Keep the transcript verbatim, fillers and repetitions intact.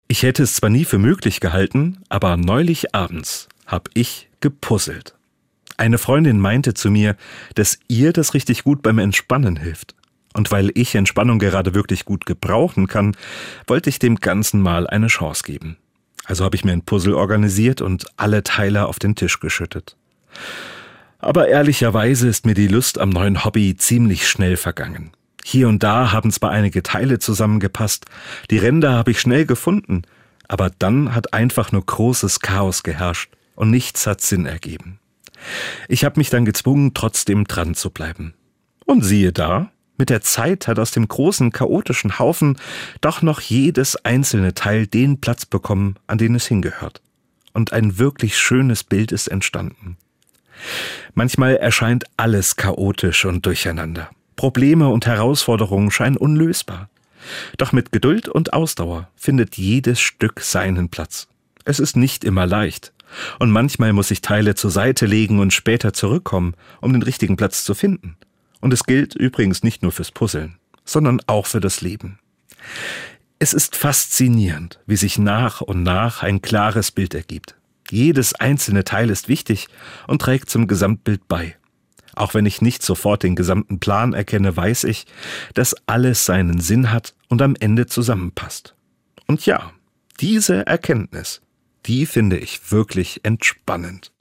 Ich hätte es zwar nie für möglich gehalten, aber neulich abends habe ich gepuzzelt. Eine Freundin meinte zu mir, dass ihr das richtig gut beim Entspannen hilft. Und weil ich Entspannung gerade wirklich gut gebrauchen kann, wollte ich dem Ganzen mal eine Chance geben. Also habe ich mir ein Puzzle organisiert und alle Teile auf den Tisch geschüttet. Aber ehrlicherweise ist mir die Lust am neuen Hobby ziemlich schnell vergangen. Hier und da haben zwar einige Teile zusammengepasst, die Ränder habe ich schnell gefunden, aber dann hat einfach nur großes Chaos geherrscht und nichts hat Sinn ergeben. Ich habe mich dann gezwungen, trotzdem dran zu bleiben. Und siehe da, mit der Zeit hat aus dem großen, chaotischen Haufen doch noch jedes einzelne Teil den Platz bekommen, an den es hingehört. Und ein wirklich schönes Bild ist entstanden. Manchmal erscheint alles chaotisch und durcheinander. Probleme und Herausforderungen scheinen unlösbar. Doch mit Geduld und Ausdauer findet jedes Stück seinen Platz. Es ist nicht immer leicht. Und manchmal muss ich Teile zur Seite legen und später zurückkommen, um den richtigen Platz zu finden. Und es gilt übrigens nicht nur fürs Puzzeln, sondern auch für das Leben. Es ist faszinierend, wie sich nach und nach ein klares Bild ergibt. Jedes einzelne Teil ist wichtig und trägt zum Gesamtbild bei. Auch wenn ich nicht sofort den gesamten Plan erkenne, weiß ich, dass alles seinen Sinn hat und am Ende zusammenpasst. Und ja, diese Erkenntnis, die finde ich wirklich entspannend.